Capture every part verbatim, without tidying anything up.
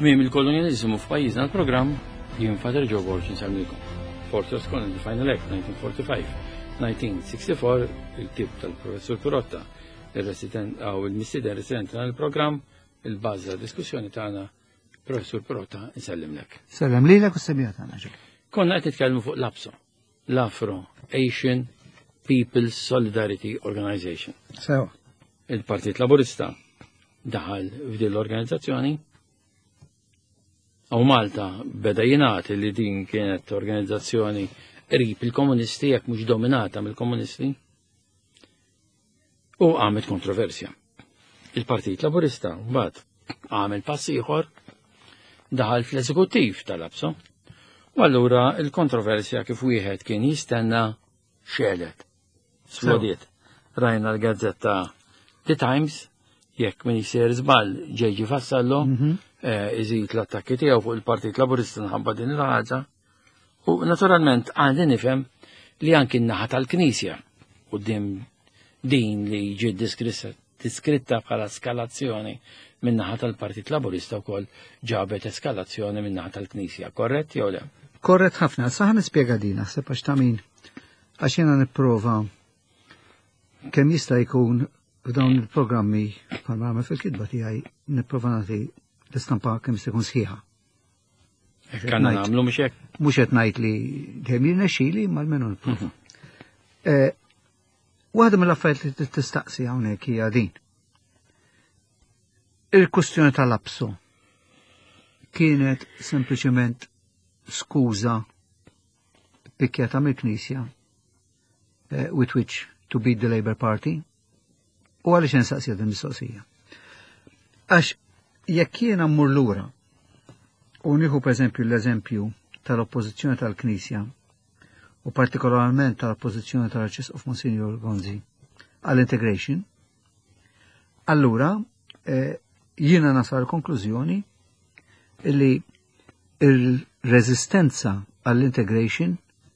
Tmiem il-kolonializmu f'pajjiżna l-programm jien Father Joe Walsh insemmilkom. Fortress Colony Final Act nineteen forty-five, nineteen sixty-four il-tip tal-Professur Pirotta, il-resident għaw il-missiden resident tal-programm, il-baża diskussjoni tagħna Professur Pirotta insellimlek. Sallam lilek u s-semija tagħna ġo. Konna qed nitkellmu fuq l-APSO, l-Afro-Asian People's Solidarity Organization. Sewa. Il-Partit Laburista daħal f'din l-organizzazzjoni. Aw Malta beda jingħati li din kienet organizzazzjoni qrib il-komunisti jekk mhux dominata mill-komunisti. U għamlet kontroversja. Il-Partit Laburista mbagħad għamel pass ieħor daħal fl-eżekuttiv tal-APSO. U allura il-kontroversja kif wieħed kien jistenna xelet. Sflodiet. Rajna l-gazzetta The Times, jekk min jisir żball ġejġi fassallu, iżid l-attakki tiegħu fuq il-Partit Laburista nħabba din il-ħaġa. U naturalment għandi nifhem li anki n-naħa tal-Knisja quddiem din li ġiet diskritta bħala eskalazzjoni min-naħa tal-Partit Laburista wkoll ġabet eskalazzjoni min-naħa tal-Knisja. Korrett jew le? Korrett ħafna, saħan nispjega din, naħseb għax ta' min. Għax jiena nipprova kemm jista' jkun f'dawn il-programmi bħalma għamel fil-kitba tiegħi nipprova nagħti l-istampa kemm jista' jkun sħiħa. Kanna nagħmlu mhux hekk. Mhux qed ngħid li kemm jirnexxieli mal-menu nipprova. Waħda mill-affarijiet li tistaqsi hawnhekk hija din. Il-kwestjoni tal-APSO kienet sempliċement skuża pikkjata mill-Knisja uh, with which to beat the Labour Party u għaliex nsaqsija din mistoqsija. Għax jekk jiena mmur lura u nieħu pereżempju l-eżempju tal-oppożizzjoni tal-Knisja u partikolarment tal-oppożizzjoni tal-Arċisqof Monsignor Gonzi għall-integration, allura eh, jiena nasal konklużjoni li il-rezistenza għall-integration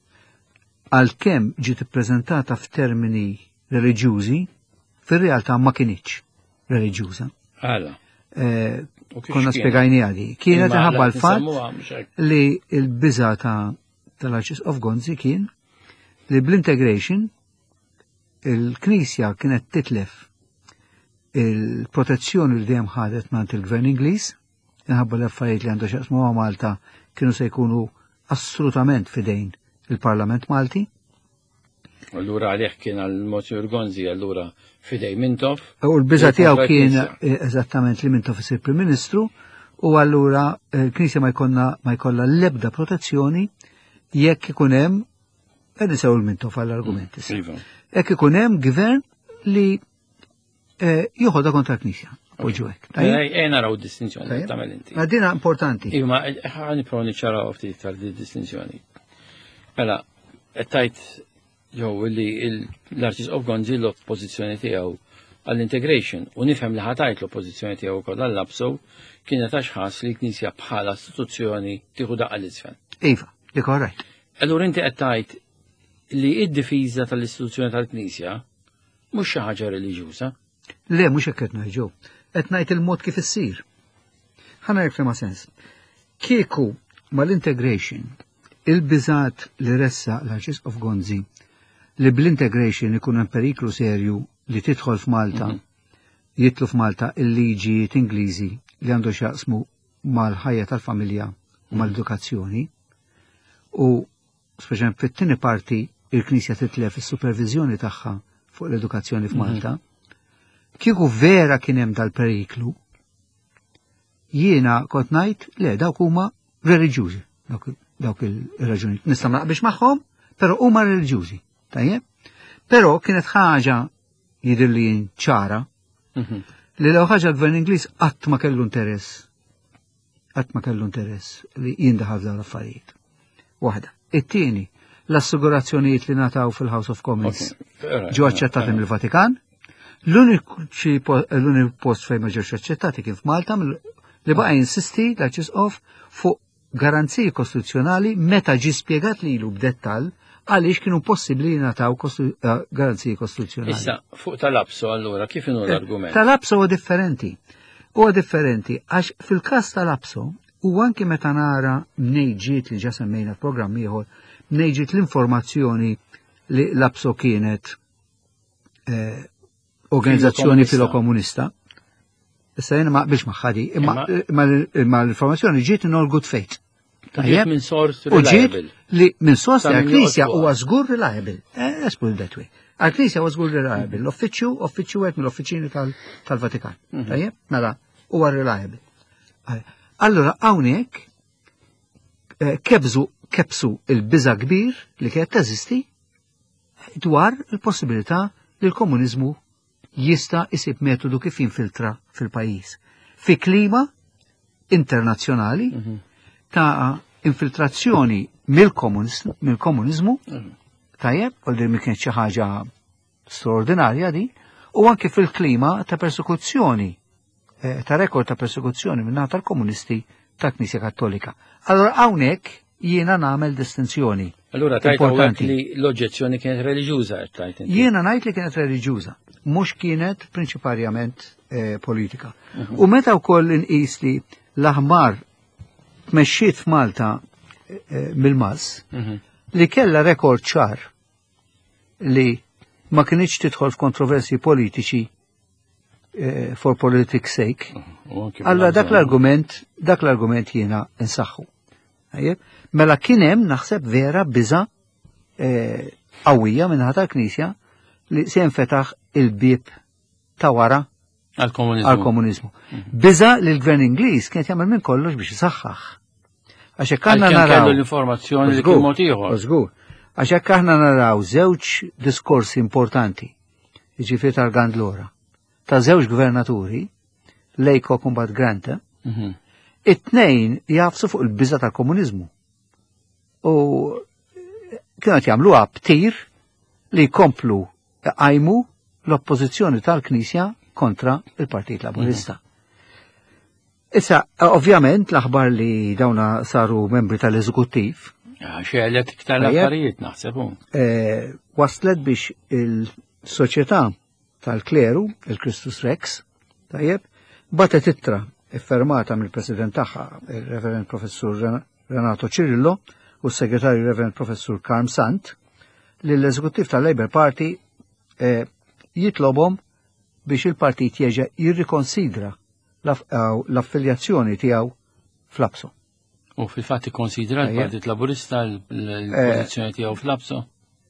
għal-kem ġiet ippreżentata f'termini reliġjużi fir-realtà ma kienitx reliġjuża. Għala. Eh, konna spiegajni għadi. Kienet ħabba l-fatt li l-biża tal-Arċisqof Gonzi kien li bl-integration il-Knisja kienet titlef il-protezzjoni li dejjem ħadet mant il-Gvern Ingliż, inħabba l-affarijiet li għandu xaqsmu ma' Malta kienu se jkunu assolutament fidejn il-Parlament Malti. Allura għalih kien għal-Monsignor Gonzi allura fidej Mintoff. U l-biża tiegħu kien eżattament li Mintoff isir Prim Ministru u allura l-Knisja ma jkollna ma jkollha l-ebda protezzjoni jekk ikun hemm qed nisew il-Mintoff għall-argumenti. Jekk ikun hemm gvern li joħodha kontra l-Knisja. Ejna raw distinzjoni tagħmel inti. Għadina importanti. Iva, ħani proni ċaraw ftit tal-distinzjoni. Mela, tajt jew li l-Arċisqof Gonzi l-oppożizzjoni tiegħu għall-integration u nifhem li ħatajt l-oppożizzjoni tiegħu wkoll għall-APSO kienet għax ħass li l-Knisja bħala istituzzjoni tieħu daqqa l-isfel. Iva, li korrett. Allura inti qed tgħid li d-difiża tal-istituzzjoni tal-Knisja mhux xi ħaġa reliġjuża. Le, mhux hekk qed ngħidu. Qed ngħid il-mod kif issir. Ħana jekk ma sens. Kieku mal-integration il-biżat li ressa l-Arċisqof Gonzi li bl-integration ikun hemm periklu serju li tidħol f'Malta, jitlu f'Malta il-liġijiet Ingliżi li għandu x'jaqsmu mal-ħajja tal-familja u mal-edukazzjoni u speċjalment fit-tieni parti il-Knisja titlef is-supervizjoni tagħha fuq l-edukazzjoni f'Malta. Kieku vera kien hemm dal-periklu, jiena kont ngħid le dawk huma reliġjużi, dawk il-raġuni. Nista' naqbix magħhom, però huma reliġjużi. Tajjeb? Però kienet ħaġa jidhirli ċara li law ħaġa l-Gvern Ingliż qatt ma kellu interess. Qatt ma kellu interess li jindaħal dawn l-affarijiet. Waħda. It-tieni, l-assigurazzjonijiet li nataw fil-House of Commons ġew aċċettati mill-Vatikan. L-unik post fejn ma ġewx aċċettati kien f'Malta li baqa' jinsisti l-Arċisqof fuq garanziji kostituzzjonali meta ġi spjegat lilu b'dettall għaliex kienu possibbli jingħataw garanziji kostituzzjonali. Issa, fuq tal-APSO allura kif inhu l-argument? Tal-APSO huwa differenti. huwa differenti għax fil-każ tal-Lapso u anki meta nara mnejġiet li ġa semmejna f'programm ieħor, mnejġiet l-informazzjoni li Lapso kienet eh, organizzazzjoni filokomunista. Issa jena ma biex maħħadi, imma l-informazzjoni ġiet in all good faith. Ġiet minn sors U ġiet reliable. li minn sors li Ta' min għal-Knisja joqgħod huwa żgur reliable. Eh, let's put it that way. Għal-Knisja huwa żgur reliable. L-uffiċċju, uffiċċju għed mill-uffiċini tal-Vatikan. Tajjeb, mela, huwa reliable. Allora, hawnhekk kebżu kebsu il-biża kbir li kienet teżisti dwar il-possibilità li l-komuniżmu jista' isib metodu kif jinfiltra fil-pajjiż. Fi klima internazzjonali ta' infiltrazzjoni mill-komuniżmu, tajjeb, u li mi kienx xi ħaġa straordinarja di, u anke fil-klima ta' persekuzzjoni, ta' rekord ta' persekuzzjoni minna tal-komunisti ta' Knisja Kattolika. Allora hawnhekk jiena nagħmel distinzjoni. Allura tajt hawnhekk li l-oġġezzjoni kienet reliġjuża tajt. Jiena ngħid li kienet reliġjuża, mhux kienet prinċiparjament eh, politika. U meta wkoll inqis li l-aħmar tmexxiet f'Malta eh, mill-Mas li kellha rekord ċar li ma kienx tidħol f'kontroversji politiċi eh, for politics sake. Allora dak l-argument, dak l-argument jiena insaħħu. Mela kien hemm naħseb vera biża qawwija eh, minħata l-Knisja li se jinfetaħ il-bieb ta' wara għal-komuniżmu. Biża li l-Gvern Ingliż kien jagħmel minn kollox biex isaħħaħ. Għax hekk aħna naraw l-informazzjoni li kien mod ieħor. Żgur. Għax hekk aħna naraw żewġ diskorsi importanti, jiġifieri tal-Gandlora, ta' żewġ gvernaturi, Laycock u mbagħad Grant, it-tnejn jafsu fuq il-biża tal-komuniżmu. U kienu jagħmluha btir li jkomplu għajmu l-oppożizzjoni tal-Knisja kontra il-Partit Laburista. Issa, ovvjament, l-aħbar li dawna saru membri tal-Eżekuttiv. Xelet iktar l-affarijiet naħsebu. Waslet biex il-soċjetà tal-kleru, il-Christus Rex, tajjeb, batet ittra effermata mill-President tagħha, il-Reverend Professur Renato Cirillo, u s-Segretarju Reverend Professur Karm Sant, li l-Eżekuttiv tal-Labour Party jitlobhom biex il-partit jeġa jirrikonsidra l-affiljazzjoni tiegħu fl-Lapso. U fil-fatt ikkonsidra l-Partit Laburista l-pożizzjoni tiegħu fl-Lapso?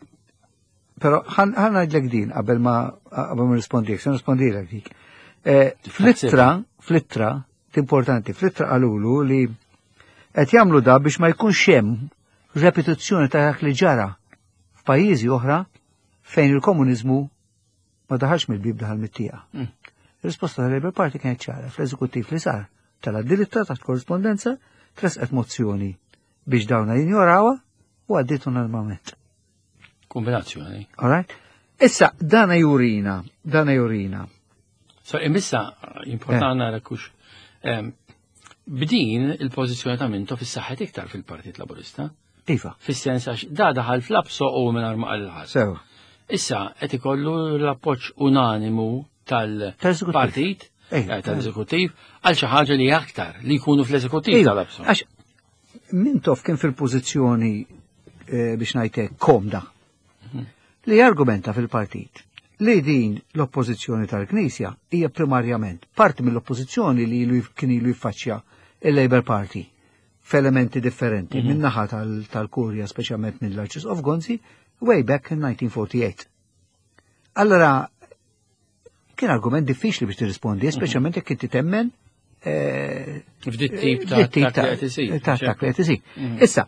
Però ħan ngħidlek din qabel ma qabel ma rispondilek, se nrispondilek dik. Fl-ittra, fl-ittra, importanti, fl-ittra qalulu li qed jagħmlu da biex ma jkunx hemm repetizzjoni ta' dak li ġara f'pajjiżi oħra fejn il-komuniżmu ma daħalx mill-bib daħal mit-tieqa. Ir-risposta tal-Labour Party kienet ċara fl-eżekuttiv li sar tal-addirittra ta' korrispondenza tresqet mozzjoni biex dawna jinjorawha u għaddietu normalment. Kombinazzjoni. All right? Issa, dana jurina, dana jurina. So, imissa, importanti nara kux, b'din il-pożizzjoni ta' Minto fis-saħħet iktar fil-Partit Laburista. Iva. Fis-sens għax da daħal fl-Lapso u minn arma għal-ħas. Sew. Issa, qed ikollu l-appoġġ unanimu tal-partit, tal-eżekuttiv, għal xi ħaġa li aktar li jkunu fl-eżekuttiv tal-Lapso. Għax Mintoff kien fil-pożizzjoni biex ngħidlek komda li argumenta fil-partit li din l-oppożizzjoni tal-Knisja hija primarjament parti mill-oppożizzjoni li kien ilu jiffaċċja il-Labour Party f'elementi differenti minn naħa tal-Kurja, speċjalment mill-Archers of Gonzi, way back in nineteen forty-eight. Allora, kien argument diffiċli biex tirrispondi, speċjalment jekk inti temmen f'dit tip ta' dak li qed isir. Issa,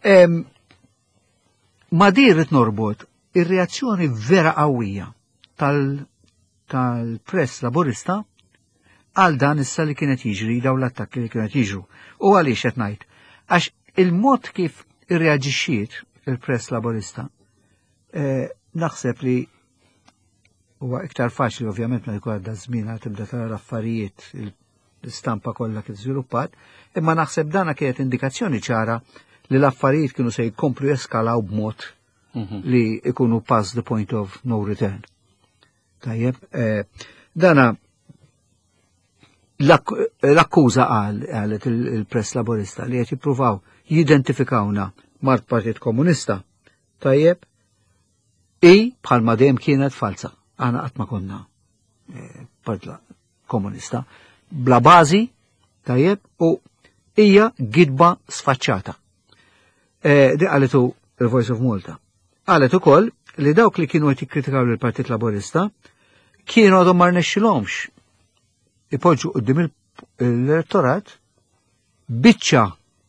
ma dirit norbot ir-reazzjoni vera qawwija tal-press laburista għal dan issa li kienet jiġri daw l-attakki li kienet jiġru. U għaliex qed ngħid, għax il-mod kif irreaġixxiet il-press laburista naħseb li huwa iktar faċli ovvjament ma jkun għadda żmien għal tibda tara l-affarijiet l-istampa kollha kif żviluppat, imma naħseb dana kienet indikazzjoni ċara li l-affarijiet kienu se jkomplu eskalaw b'mod li ikunu past the point of no return. Tajjeb, dana l-akkuża għalet il-press laborista li qed jippruvaw jidentifikawna mart Partit Komunista tajjeb i bħalma dejjem kienet falsa. Għana qatt ma konna Partit Komunista bla bażi tajjeb u hija gidba sfaċċata. Di qalet il-Voice of Malta. Qalet ukoll li dawk li kienu qed jikkritikaw lill-Partit Laborista kienu għadhom ma rnexxilhomx ipoġġu qudiem l-elettorat biċċa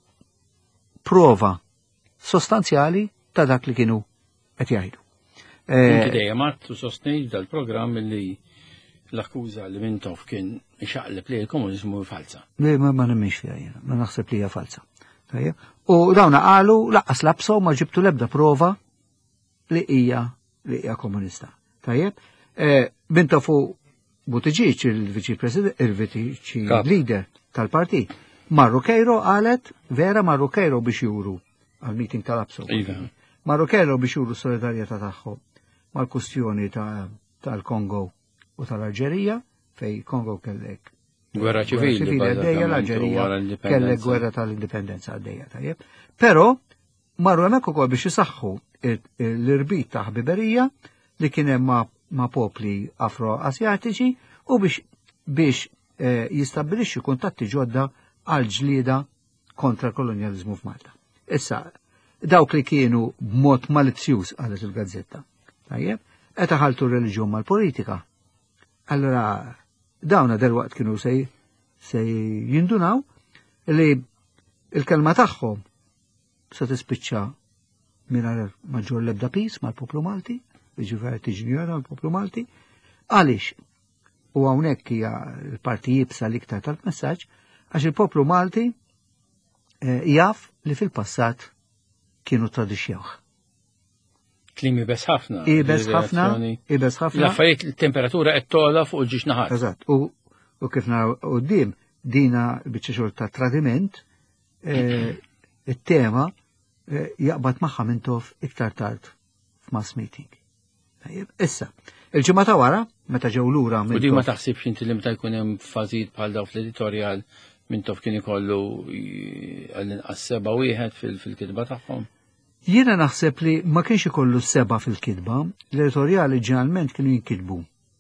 prova sostanzjali ta' dak li kienu qed jgħidu. Inti dejjem għadt sostnejt dal-programm li l-akkuża li Mintoff kien ixaqleb li l-komuniżmu falsa. Le ma ma nemmix fiha jiena, ma naħseb li hija falsa. U dawna qalu laqqas labsaw ma ġibtu l-ebda prova li hija li hija komunista. Tajjeb, Mintoff Buttigieg il-Viċi President, il-Viċi Leader tal-Partit. Marru Kejro qalet vera Marru Kejro biex juru għal-meeting tal-Abso. Marru Kejro biex juru solidarjetà tagħhom mal-kustjoni tal-Kongo u tal-Alġerija fej Kongo kellek gwerra ċivili għaddejja l-Alġerija kellek gwerra tal-indipendenza għaddejja tajjeb. Però marru hemmhekk ukoll biex isaħħu l-irbit ta' ħbiberija li kien hemm ma' popli afro-asjatiċi u biex biex jistabbilixxu kuntatti ġodda għal ġlieda kontra kolonializmu f'Malta. Issa, dawk li kienu b'mod malizzjuż qalet il-gazzetta. Tajjeb, qed ħaltu r-reliġjon mal-politika. Allora dawna derwaqt kienu se se jindunaw li il-kelma tagħhom se tispiċċa mingħajr maġġor l-ebda pis mal-poplu Malti, jiġifieri tiġnjora mal-poplu Malti, għaliex u hawnhekk hija l-parti jibsa l-iktar tal-messaġġ għax il-poplu Malti jaf li fil-passat kienu tradixxewh. Klimi bes ħafna. Ibes ħafna, ibes ħafna. L-affarijiet il-temperatura qed tola fuq il-ġiex naħar. Eżatt. U kif naraw quddiem dina biċċa xogħol ta' tradiment, it-tema jaqbad magħha Mintoff iktar tard f'mass meeting. Issa, il-ġimgħa ta' wara, meta ġew lura U di ma taħsibx inti li meta jkun hemm fażijiet bħal dawn fl-editorjal Mintoff kien ikollu għall-inqas seba' wieħed fil-kitba tagħhom? Jiena naħseb li ma kienx ikollu seba' fil-kitba, l-editorjali ġeneralment kienu jinkitbu.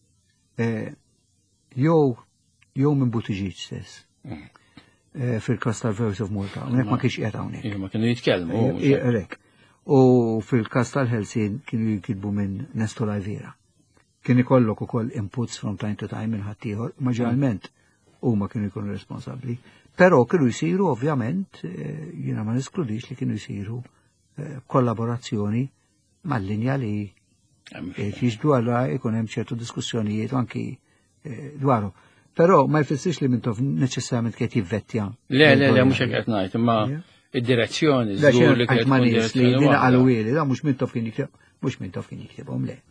Jew jew minn Buttigieg stess. Fil-każ tal-Voice of Malta, hawnhekk ma kienx qiegħed hawnhekk. Ma kienu jitkellmu. Rek. U fil-każ tal-Helsin kienu jinkitbu minn Nestor Ajvera. Kien ikollok ukoll inputs from time to time minn ħaddieħor, ma ġeneralment huma kienu jkunu responsabbli. Però kienu jsiru ovvjament, jiena ma niskludix li kienu jsiru kollaborazzjoni mal-linja li jiġdu għallura jkun hemm ċertu diskussjonijiet anki dwaru. Però ma jfissirx li Mintoff neċessarjament kien jivvettja. Le, le, le, mhux hekk qed ngħid, imma id-direzzjoni żgur li kien tkun direzzjoni li dina qalu wieli, da mhux Mintoff kien jikteb, mhux Mintoff kien jiktebhom le.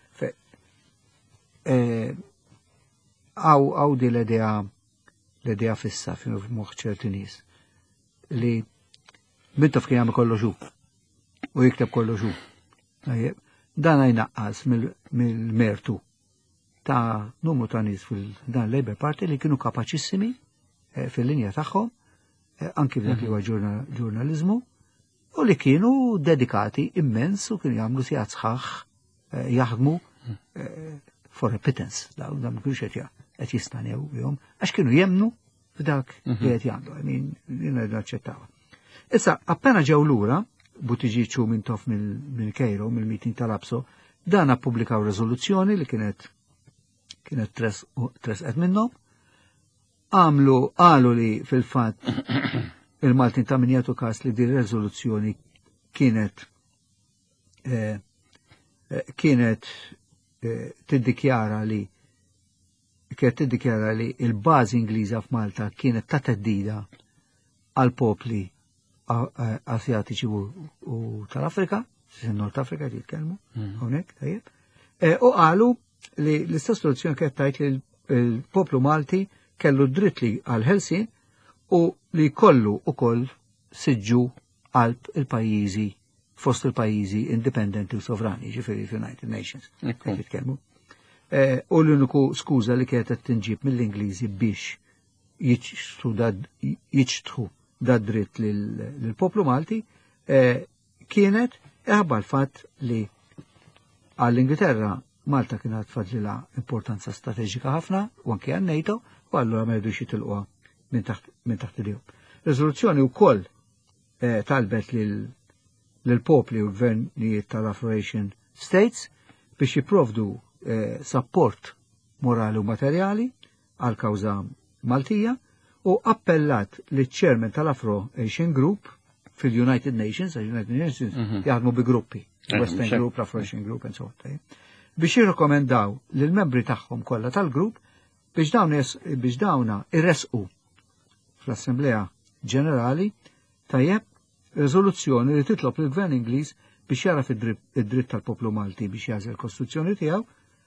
Għaw għaw di l-idea l-idea fissa f'moħħ ċerti nies li Mintoff kien jagħmel kollox hu u jikteb kollox hu. Dan jnaqqas mill-mertu ta' numru ta' nies fil-dan Labour Party li kienu kapaċissimi fil-linja tagħhom anki f'dak li huwa ġurnaliżmu u li kienu dedikati immens u kienu jagħmlu sigħat sħaħ jaħdmu for repentance. Dawn ma kienux qed jistanew bihom għax kienu jemnu f'dak li qed jagħmlu. Jiena naċċettawha. Issa, appena ġew lura, Buttigieg u Mintoff mill-Kejro, mill-meeting tal-Abso, dan appubblikaw riżoluzzjoni li kienet kienet tresqet minnhom, għamlu qalu li fil-fatt il-Maltin ta' min jagħtu każ li din riżoluzzjoni kienet kienet tiddikjara li kienet tiddikjara li il-bażi Ingliża f'Malta kienet ta' teddida għal popli Asjatiċi u tal-Afrika, Nord Afrika jitkellmu, hawnhekk tajjeb. U qalu li l-istess soluzzjoni kienet tajt li l-poplu Malti kellu dritt li għal Helsin u li kollu ukoll siġġu għal il-pajjiżi fost il-pajjiżi indipendenti u sovrani, ġifieri United Nations. Jitkellmu. U l-uniku skuża li kienet qed tinġib mill-Ingliżi biex jiċtħu da dritt lill-poplu Malti kienet eħabba l-fatt li għall-Ingilterra Malta kienet tfadlilha importanza strateġika ħafna u anke għan-NATO u allura ma jridux jitilquha minn taħt idejhom. Riżoluzzjoni wkoll talbet lill-popli u l-gvernijiet tal-Afro-Asian States biex jipprovdu support morali u materjali għal kawża Maltija u appellat li ċ-chairman tal-Afro-Asian Group fil-United Nations, United Nations jaħdmu bi gruppi, Western Group, Afro-Asian Group, and so on, biex jirrekomendaw lill-membri tagħhom kollha tal-grupp biex biex dawna irresqu fl-Assemblea Ġenerali tajjeb riżoluzzjoni li titlob lill-Gvern Ingliż biex jaraf id-dritt tal-poplu Malti biex jażel kostituzzjoni tiegħu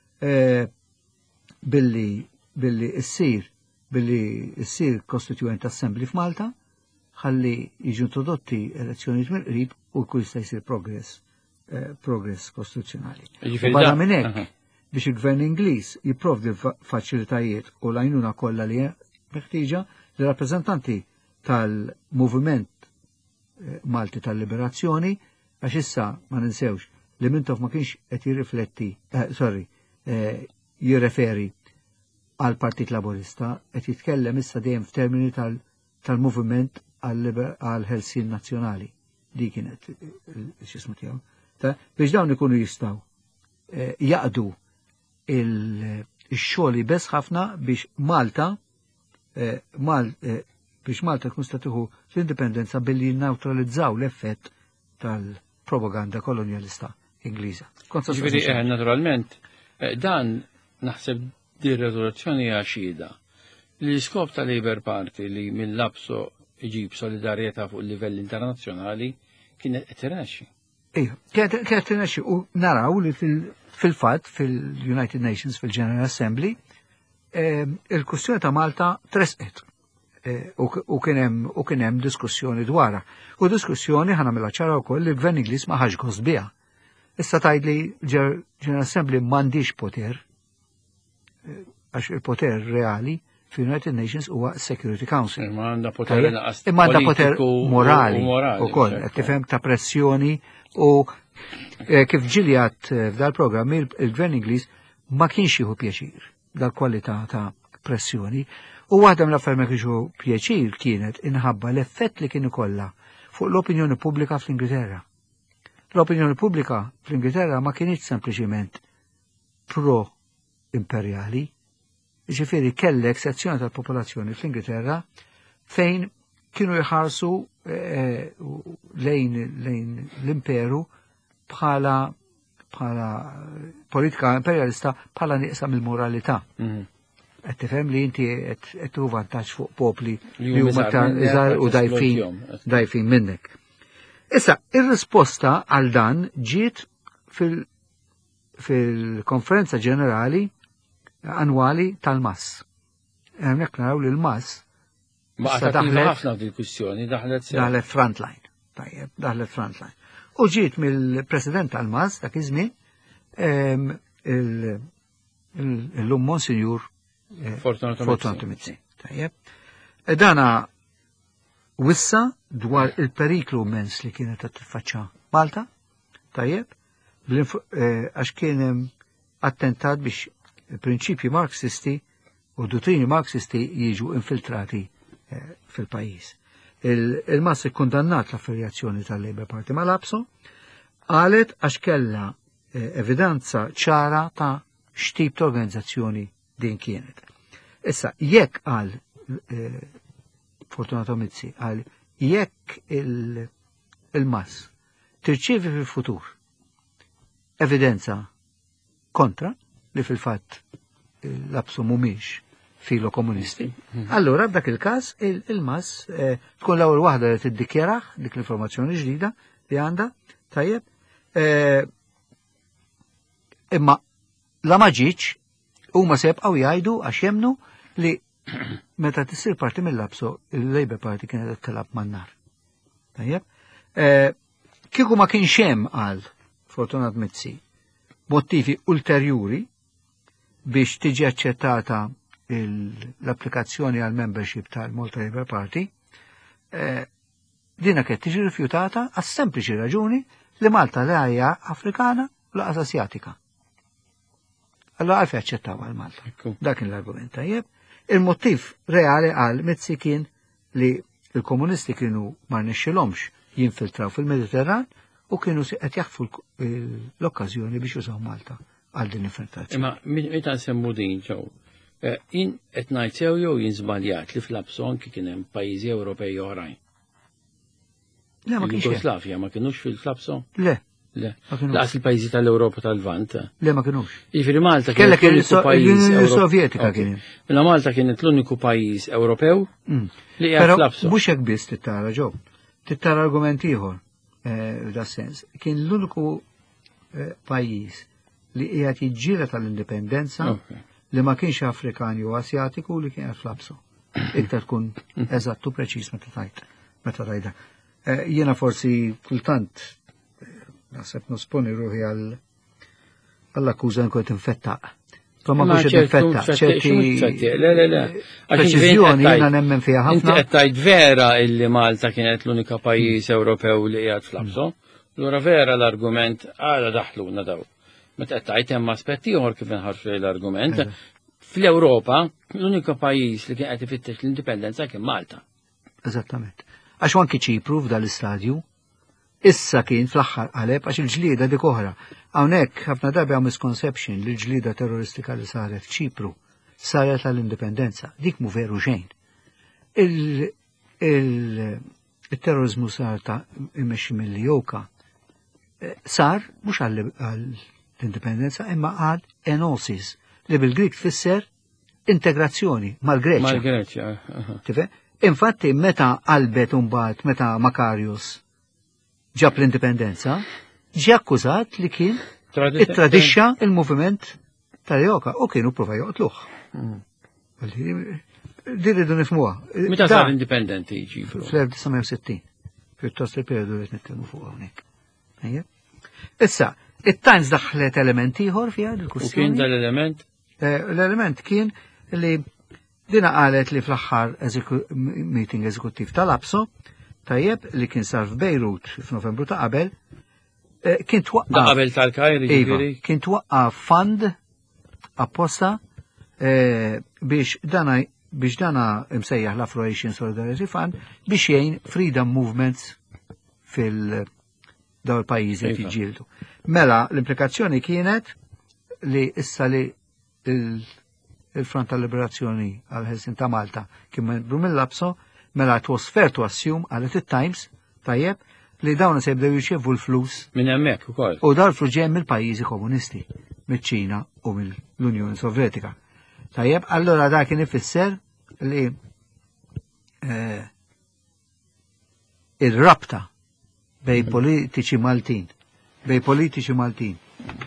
billi billi issir billi issir Constituent Assembly f'Malta ħalli jiġu introdotti elezzjonijiet mill-qrib u jkun jista' jsir progress progress kostituzzjonali. Barra minn hekk biex il-Gvern Ingliż jipprovdi faċilitajiet u l-għajnuna kollha li meħtieġa li rappreżentanti tal-Moviment Malti tal-Liberazzjoni għax issa ma ninsewx li Mintoff ma kienx qed jirrifletti, sorry, jirreferi għal Partit Laburista qed jitkellem issa dejjem f'termini tal-Moviment għal-ħelsien nazzjonali. Di kienet x'ismu tiegħu. Biex dawn ikunu jistgħu jaqdu il-xogħol bes ħafna biex Malta biex Malta tkun sta tieħu l-indipendenza billi nneutralizzaw l-effett tal-propaganda kolonjalista Ingliża. Ġifieri naturalment dan naħseb di riżoluzzjoni għaxida. L-iskop tal-Labour Party li mill-labso iġib solidarjetà fuq il-livell internazzjonali kienet qed tirnexxi. Ejja, kienet tirnexxi u naraw li fil-fatt fil-United Nations fil-General Assembly il-kwestjoni ta' Malta tresqet u kien hemm diskussjoni dwarha. U diskussjoni ħanamilha ċara wkoll li l-Gvern Ingliż ma ħax gost biha. Issa tgħidli General Assembly m'għandix poter għax il-poter reali fil-United Nations huwa Security Council. Imma għandha poter imma għandha poter morali wkoll qed tifhem ta' pressjoni u kif ġiljat f'dal-programm il-Gvern Ingliż ma kienx jieħu pjaċir dal-kwalità ta' pressjoni u waħda mill-affarijiet ma kienx pjaċir kienet inħabba l-effett li kien ikollha fuq l-opinjoni pubblika fl-Ingilterra. L-opinjoni pubblika fl-Ingilterra ma kienx sempliċiment pro-imperjali, ġifieri kellek sezzjoni tal-popolazzjoni fl-Ingilterra fejn kienu jħarsu lejn l-imperu bħala bħala politika imperialista bħala nieqsa mill-moralità. Qed tifhem li inti qed tuħu vantaġġ fuq popli li huma ta' iżgħar u dajfin dajfin minnek. Issa, ir-risposta għal dan ġiet fil-konferenza ġenerali annwali tal-Mas. Hemmhekk naraw li l-Mas daħlet ħafna dil-kwistjoni daħlet daħlet frontline. Tajjeb, daħlet frontline. U ġiet mill-President tal-Mas dak iż-żmien l-lum Monsinjur Fortunato Mizzi. Tajjeb. Dana wissa dwar il-periklu immens li kienet qed tiffaċċa Malta, tajjeb, għax kien attentat biex prinċipji marxisti u dottrini marxisti jiġu infiltrati fil-pajjiż. Il-Mas ikkundannat l-affiljazzjoni tal-Labour Party mal-Abso, qalet għax kellha evidenza ċara ta' x'tip ta' organizzazzjoni din kienet. Issa, jekk għal Fortunato Mizzi għal jekk il-Mas tirċievi fil-futur evidenza kontra li fil-fatt l-Abso mhumiex filo komunisti, allura f'dak il-każ il-Mas tkun l-ewwel waħda li tiddikjaraħ dik l-informazzjoni ġdida li għandha, tajjeb, imma la ma ġietx huma se jibqgħu jgħidu għax jemnu li meta tissir parti mill-Abso il-Labour Party kienet qed tilab man-nar. Tajjeb? Kieku ma kienx hemm għal Fortunat Mizzi motivi ulterjuri biex tiġi aċċettata l-applikazzjoni għal membership tal-Malta Labour Party, dina kien tiġi rifjutata għas sempliċi raġuni li Malta la hija Afrikana u laqas Asjatika. Allora għalfej aċċettaw għal Malta. Dak kien l-argument tajjeb. Il-motiv reali għal Mizzi kien li il-komunisti kienu ma rnexxilhomx jinfiltraw fil-Mediterran u kienu qed jaħtfu l-okkażjoni biex jużaw Malta għal din l-infiltrazzjoni. Imma meta nsemmu din ġew, jien qed ngħid sew jew jien żbaljat li fl-Labso anki kien hemm pajjiżi Ewropej oħrajn. Le, ma kienx. Jugoslavja ma kienux fil-Labso? Le. Le. Laqas il-pajjiżi tal-Ewropa tal-Vant. Le, ma kienux. Jiġifieri Malta kienet l-uniku pajjiż l-Unjoni Sovjetika kien. Mela Malta kienet l-uniku pajjiż Ewropew li qiegħed fl-Labso. Mhux hekk biss tittara ġew. Tittara argument ieħor f'da sens. Kien l-uniku pajjiż li qiegħed jiġġieled tal-indipendenza li ma kienx Afrikani u Asjatiku li kien fl-Labso. Iktar tkun eżattu preċiż meta tajt. Meta tajda. Jiena forsi kultant naħseb nosponi ruħi għall-akkuża nkun tinfettaq. Ma mhux tinfettaq, ċerti le le le. preċiżjoni jiena nemmen fiha ħafna. Inti qed tgħid vera illi Malta kienet l-unika pajjiż Ewropew li qiegħed fl-Labso. Allura vera l-argument għala daħluna daw. Meta qed tgħid hemm aspett ieħor kif inħarsu l-argument. Fl-Ewropa l-unika pajjiż li kien qed ifittex l-indipendenza kien Malta. Eżattament. Għax anki Ċipru f'dal istadju issa kien fl-aħħar qaleb għax il-ġlieda dik oħra. Hawnhekk ħafna darbi hawn misconception li l-ġlieda terroristika li saret f'Ċipru saret għall-indipendenza. Dik mhu veru xejn. Il-terrorizmu sar ta' immexxi mill-Joka sar mhux għall-indipendenza imma għal enosis li bil-Grik tfisser integrazzjoni mal-Greċja. Mal-Greċja. Tife? Infatti meta qalbet imbagħad meta Makarios ġab l-indipendenza, ġie akkużat li kien ittradixxa il-moviment tal-Joka u kienu prova joqtluh. Diridu nifhmuha. Meta sar indipendenti Ċipru? fl-1960. sittin. Pjuttost il-periodu li nitkellmu fuq hawnhekk. Issa, it-Times daħlet element ieħor fiha U il-kwistjoni. kien dal-element? L-element kien li dina qalet li fl-aħħar meeting eżekuttiv tal-Labso tajjeb li kien sar f'Bejrut f'Novembru ta' qabel kien twaqqaf. Da qabel tal-Kajri ġifieri? Kien twaqqaf fund apposta biex dana biex dana imsejjaħ l-Afro-Asian Solidarity Fund biex jgħin freedom movements fil-daw il-pajjiżi li jiġġieldu. Mela l-implikazzjoni kienet li issa li il-Front tal-Liberazzjoni għal-Helsin ta' Malta kien membru mill-Labso, mela it was fair to assume għalet it-Times tajjeb li dawna se jibdew jirċevu l-flus minn hemmhekk ukoll. U dar flus ġej mill-pajjiżi komunisti, mill-Ċina u mill-Unjoni Sovjetika. Tajjeb, allora da kien ifisser li il-rabta bej politiċi Maltin, bej politiċi Maltin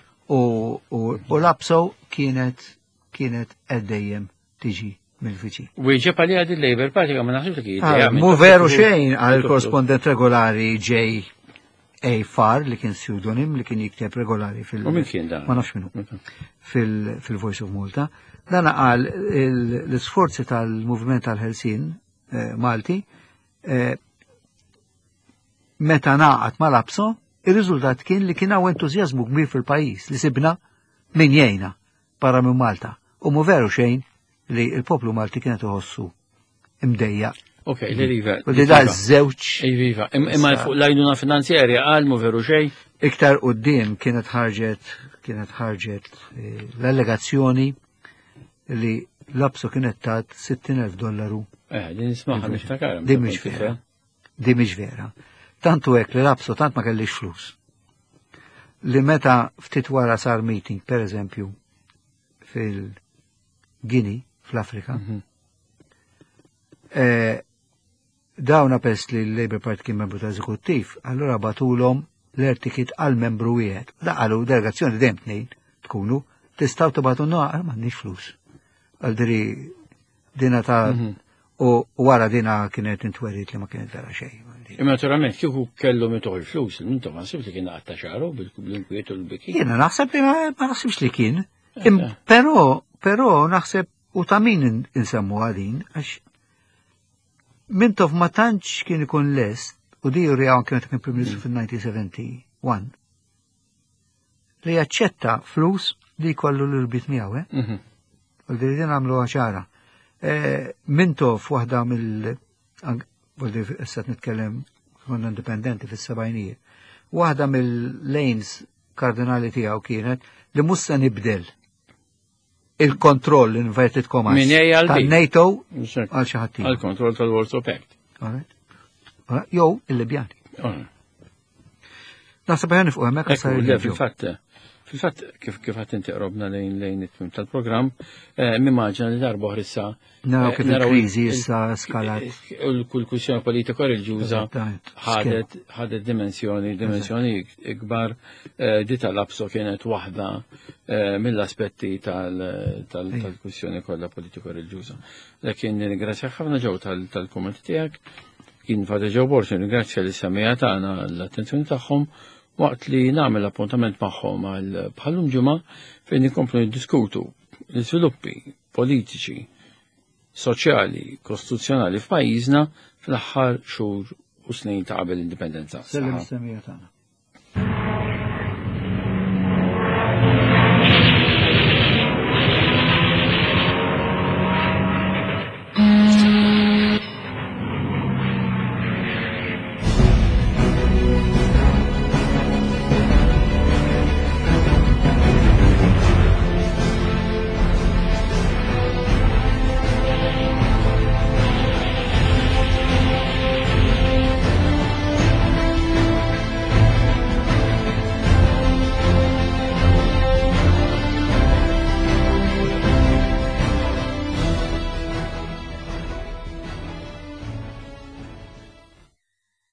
u Labso kienet kienet għeddejjem tiġi mill-fiċin. U iġeb għalli għad il-Labour Party ma naħsibx li jgħid. Mu veru xejn għal korrespondent regolari J. A. Farr li kien pseudonim li kien jikteb regolari fil- U min kien dan? Ma nafx minnu. Fil-Voice of Malta. Dan għal l-sforzi tal-moviment tal-Helsin Malti meta naqat ma Labso, il-riżultat kien li kien hawn entużjażmu kbir fil-pajjiż li sibna min jgħinna barra minn Malta. U mu veru xejn li il-poplu Malti kienet uħossu imdejja. Ok, li riva. U li da żewġ. Iva, imma fuq l-għajnuna finanzjarja għal mu veru xejn. Iktar qudiem kienet ħarġet kienet ħarġet l-allegazzjoni li Labso kienet tat sittin elf dollaru. Eh, din nismaħa niftakar. Di mhix vera. Di mhix vera. Tantu hekk li Labso tant ma kellix flus. Li meta ftit wara sar meeting, per eżempju, fil-Gini, fl-Afrika, dawna pest li l-Labour Party kien membru ta' eżekuttiv, allora batulhom l-ertikit għal membru wieħed. Laqalu delegazzjoni dejjem tnejn tkunu, tistgħu tibgħatu noqgħa m'għandniex flus. Għaldiri dina ta' u wara dina kienet intwerit li ma kienet vera xejn. Imma naturalment kieku kellu mitoħ il-flus, intom ma nsibx li kien għatta xaru bil-inkwiet u l-biki. Jiena naħseb li ma naħsibx li kien. Però, però naħseb U ta' min insemmu għadin, għax Mintov ma tantx kien ikun lest, u di juri għan kienet kien Prim Ministru fil-nineteen seventy-one, li jaċċetta flus li kollu l-irbit miegħu, eh? U l-veridin għamlu għaxara. Mintov waħda mill- Għoldi s-sat nitkellem konna indipendenti fil-sabajnija. Waħda mill-lanes kardinali tiegħu kienet li mussa nibdel il-kontroll inverted commas tal-NATO għal xi ħadd. Għal-kontroll tal-Warsaw Pact. Jew il-Libjani. Naħseb ħan nifqu hemmhekk sa fil-fatt fil-fatt kif kif ħadd inti qrobna lejn lejn it-tmiem tal-programm, mimmaġina li darba issa naraw kif il-kriżi issa skalat. Kull kwistjoni politika reliġjuża ħadet ħadet dimensjoni, dimensjoni ikbar di tal-abso kienet waħda mill-aspetti tal-kwistjoni kollha politika reliġjuża. Lakin ringrazzjak ħafna ġew tal-kumment tiegħek, kien fada ġew borġi ringrazzja li semmija tagħna l-attenzjoni tagħhom waqt li nagħmel appuntament magħhom għal bħalhom ġimgħa fejn inkomplu niddiskutu l-iżviluppi politiċi, soċjali, kostituzzjonali f'pajjiżna fl-aħħar xhur u snin ta' qabel indipendenza. Sellem is-semmija tagħna.